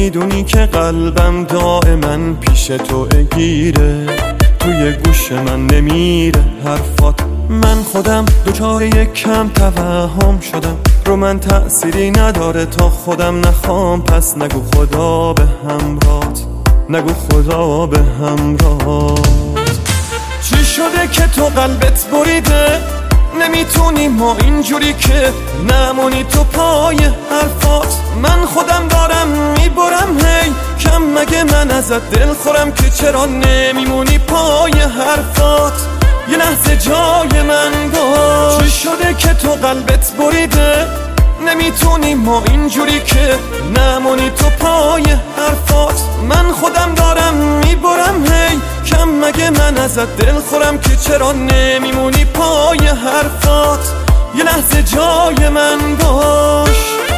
میدونی که قلبم دائما پیش تو گیره، توی گوش من نمیره حرفات. من خودم دوچار یک کم توهم شدم، رو من تأثیری نداره تا خودم نخوام. پس نگو خدا به همراهت، نگو خدا به همراهت. چی شده که تو قلبت بریده؟ نمیتونی ما اینجوری که نمونی تو پای حرفات. من خودم دارم میبرم هی کم، مگه من ازت دل خورم که چرا نمیمونی پای حرفات؟ یه لحظه جای من باش. چی شده که تو قلبت بریده؟ نمیتونی ما اینجوری که نمونی تو پای حرفات. من خودم دارم میبرم هی کم، مگه من ازت دل خورم که چرا نمیمونی پای حرفات؟ یه لحظه جای من باش.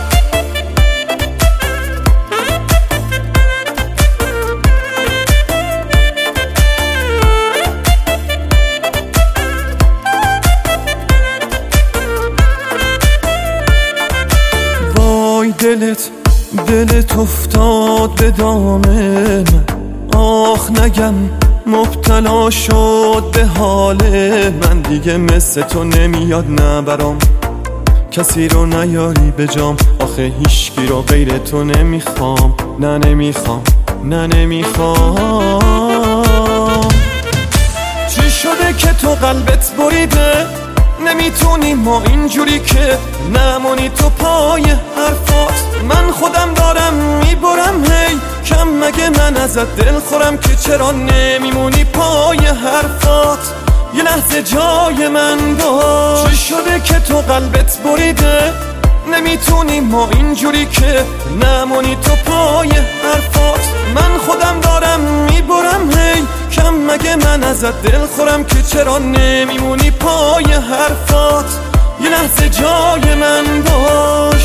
دلت افتاد به دام من، آخ نگم مبتلا شد به حال من. دیگه مثل تو نمیاد نه برام، کسی رو نیاری به جام. آخه هیچکی رو غیر تو نمیخوام، نه نمیخوام، نه نمیخوام. چی شده که تو قلبت بریده؟ نمیتونی ما اینجوری که نمونی تو پای حرفات. من خودم دارم میبرم هی کم، مگه من ازت دل خورم که چرا نمیمونی پای حرفات؟ یه لحظه جای من باش. چی شده که تو قلبت بریده؟ نمیتونی ما اینجوری که نمونی تو پای حرفات. من خودم دارم میبرم هی کم، مگه من ازت دل خورم که چرا نمیمونی پای حرفات؟ یه لحظه جای من باش.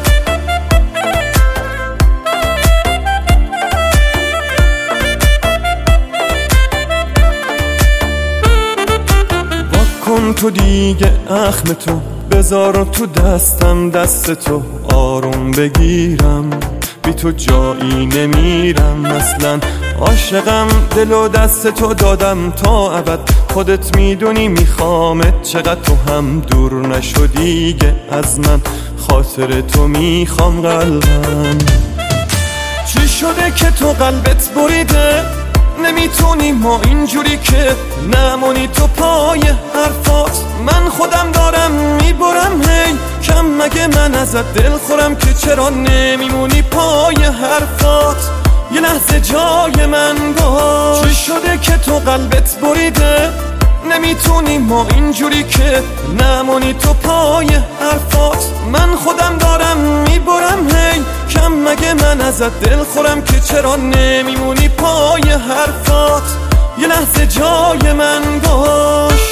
واکن تو دیگه اخم تو، بذار تو دستم دست تو آروم بگیرم. بی تو جایی نمیرم اصلا، عاشقم دل و دست تو دادم تا ابد. خودت میدونی میخوامت چقدر، تو هم دور نشو دیگه از من، خاطر تو میخوام قلبم. چی شده که تو قلبت بریده؟ نمیتونی ما اینجوری که نمونی تو پای حرفات. من خودم دارم میبرم هی کم، مگه من ازت دل خورم که چرا نمیمونی پای حرفات؟ یه لحظه جای من باش. چی شده که تو قلبت بریده؟ نمیتونی ما اینجوری که نمونی تو پای حرفات. من خودم دارم میبرم هی کم، مگه من ازت دل خورم که چرا نمیمونی پای حرفات؟ یه لحظه جای من باش.